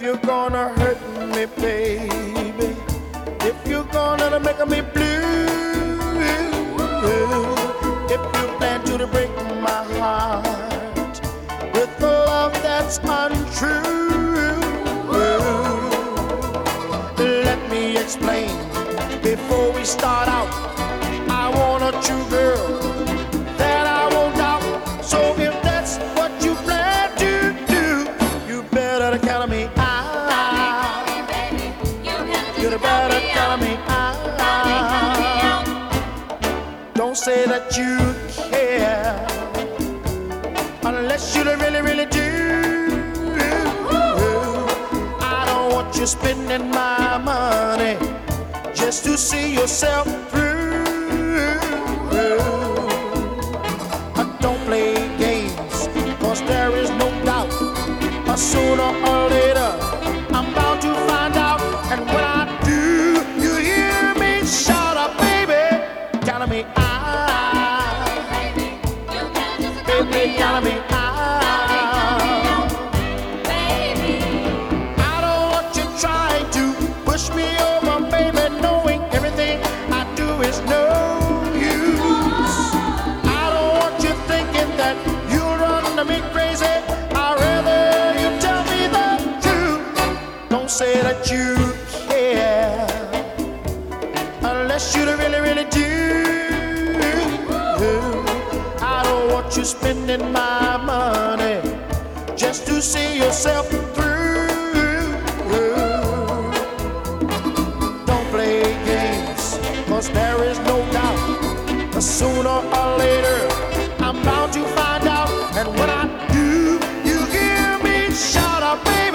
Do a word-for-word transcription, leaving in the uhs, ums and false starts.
if you're gonna hurt me, baby, if you're gonna make me blue, if you plan to break my heart with a love that's untrue, let me explain before we start out. I want a true girl that I won't doubt. So if that's what you plan to do, you better count me out. You better count me out. Don't say that you care unless you really, really do. I don't want you spending my money just to see yourself through. Don't play games, cause there is no doubt, or sooner or later I'm bound to find out. And when I do, you hear me shout out, baby, count me out. Baby, count me out. I don't want you trying to push me over, baby, knowing everything I do is no use. I don't want you thinking that you'll run me crazy. I'd rather you tell me the truth. Don't say that you care unless you really, really do. I don't want you spending my money just to see yourself through. Don't play games, cause there is no doubt, sooner or later I'm bound to find out. And when I do, you hear me shout out, baby.